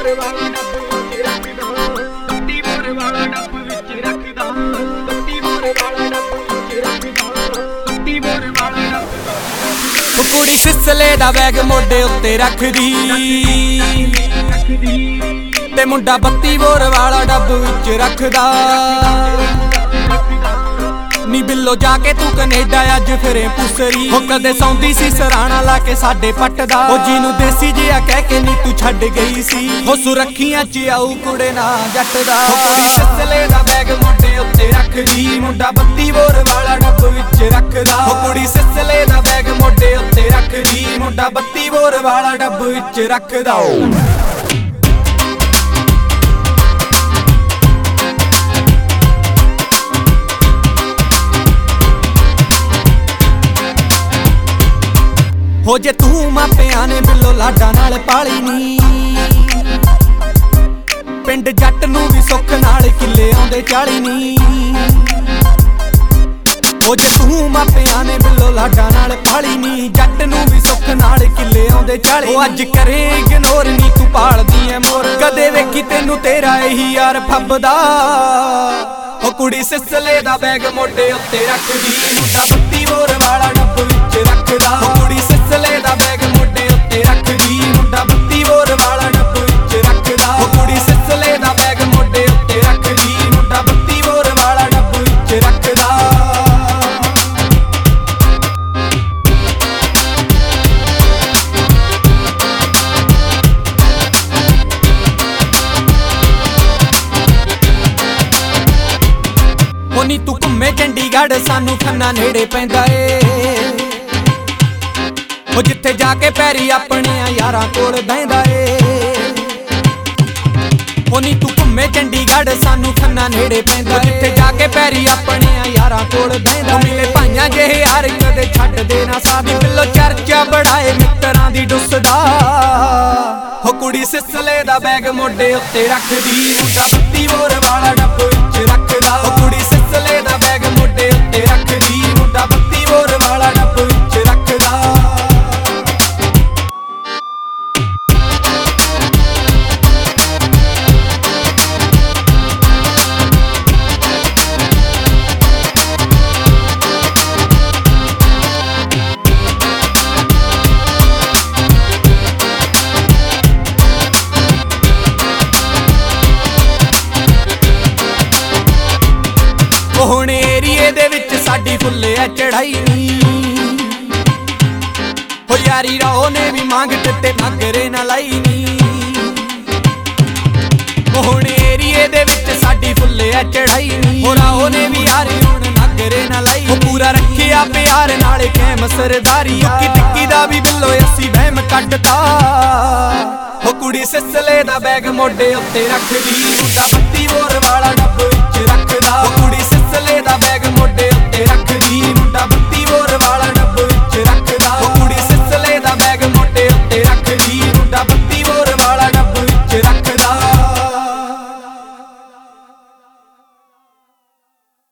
कुड़ी सिसले दा बैग मोढे उत्ते रखदी ते मुंडा 32 बोर वाला डब विच रखदा नी बिल्लो जाके तू कनेडा अज फिरे पुसरी हो कदे सौंदी सी सराणा ला के साडे पटदा ओ जीनू देसी जिया कह के नी तू छड्ड गई सी हो सुरखियां च आऊ कुड़े ना जट दा कुड़ी सिसले दा बैग मोढे उत्ते रखदी मुंडा 32 बोर वाला डब विच रखदा हो कुड़ी सिसले दा बैग मोढे उत्ते रखदी मुंडा 32 बोर वाला डब विच रखदा हो जे तू मापिया ने बिल्लो लाडा नाल पाली नी पिंड जट नू भी सुख नाल किले आउंदे 40 नी हो जे तू मापिया ने बिल्लो लाडा नाल पाली नी जट नू भी सुख नाल किले आउंदे 40 ओ अज करे इग्नोर नी तू पालदी ऐ मोर कदे वेखी तैनू तेरा यही यार फब्बदा हो कुड़ी सिसले दा बैग मोढे उत्ते रखदी मुंडा 32 बोर वाला डब विच रखदा हो कुड़ी सिसले दा बैग मोढे उत्ते रखदी मुंडा 32 बोर वाला डब विच रखदा हो कुड़ी सिसले दा बैग मोढे उत्ते रखदी मुंडा 32 बोर वाला डब विच रखदा नी तू घुम्मे चंडीगढ़ सानू खन्ना नेड़े पैंदा ए ओ जिथे जाके पैरी अपने यारां कोल बहिंदा ए ओ नी तू घुम्मे चंडीगढ़ सानू खन्ना नेड़े पैंदा जिथे जाके पैरी अपने यारां कोल बहिंदा मिले भाइयां जेहे यार कदे छड्ड दे ना साथ बिल्लो चर्चा बढ़ाए मित्तरां दी डुसदा हो कुड़ी सिसले दा बैग मोढे उत्ते रखदी मुंडा 32 बोर वाला डब विच रखदा हो कुड़ी सिसले दा बैग मोढे उत्ते रखदी मुंडा 32 बोर वाला डब विच रखदा हुण एरिए दे विच साडी फुल्ले आ चढ़ाई नी हो यारी राहो ने भी मांग ते मगरे ना लाई नी हुण एरिए दे विच साडी फुल्ले आ चढ़ाई नी हो राहो ने भी यारी हुण मगरे ना लाई हो पूरा रखिया प्यार नाल कैम सरदारी टिक्की टिक्की दा भी बिल्लो अस्सी बहम कड्डदा हो कुड़ी सिसले दा बैग मोढे उत्ते रखदी मुंडा 32 बोर वाला डब विच रखदा हो कुड़ी सिसले दा बैग मोढे